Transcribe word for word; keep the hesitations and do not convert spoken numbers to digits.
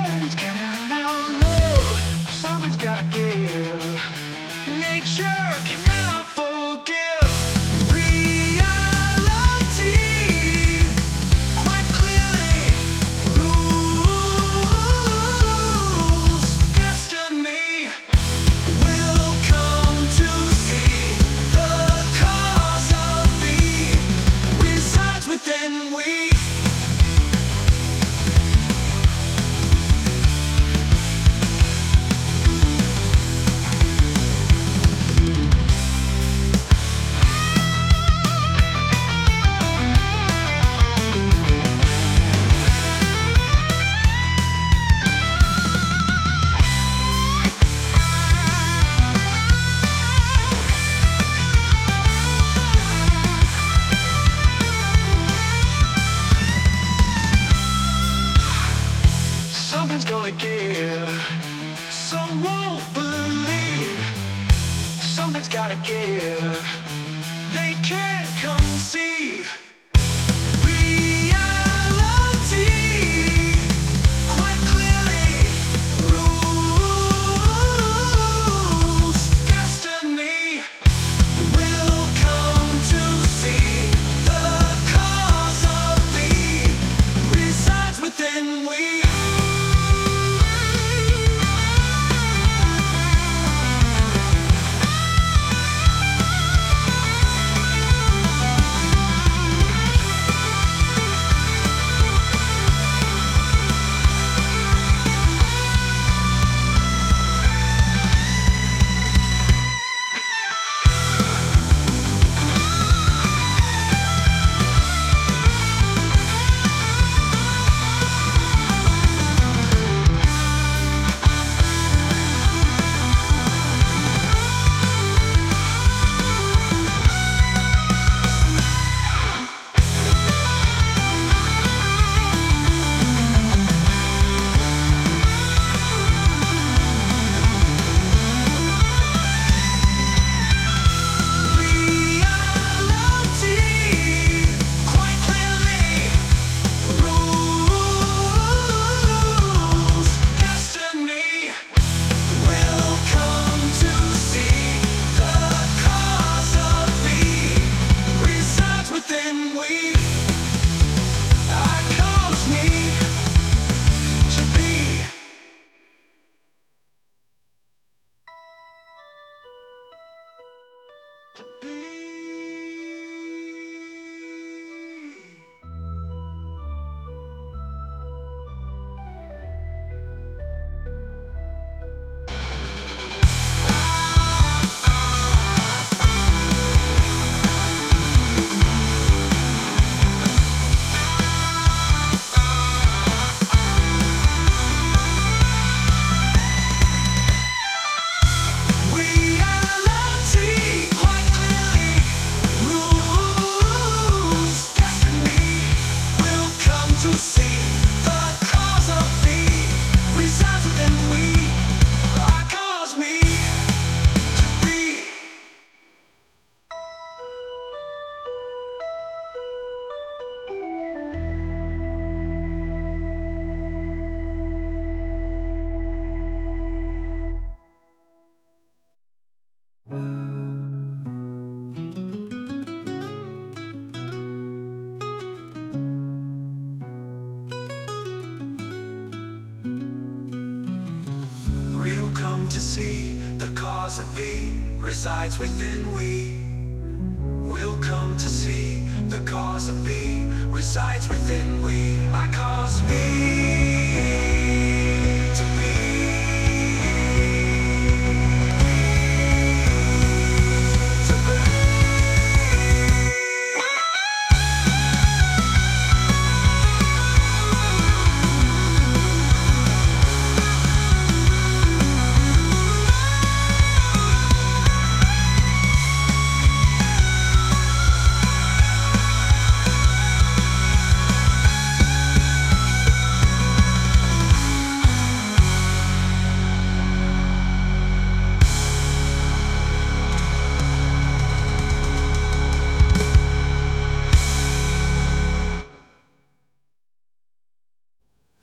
Something's getting out low. Something's gotta give. Nature cannot forgive. Reality quite clearly rules. Destiny will come to see the cause of thee resides within we. Something's gonna give. Some won't believe. Something's gotta give. They can't conceive. Reality quite clearly rules. Destiny will come to see the cause of thee resides within we. To see the cause of thee resides within we. We'll come to see the cause of thee resides within we. I cause me.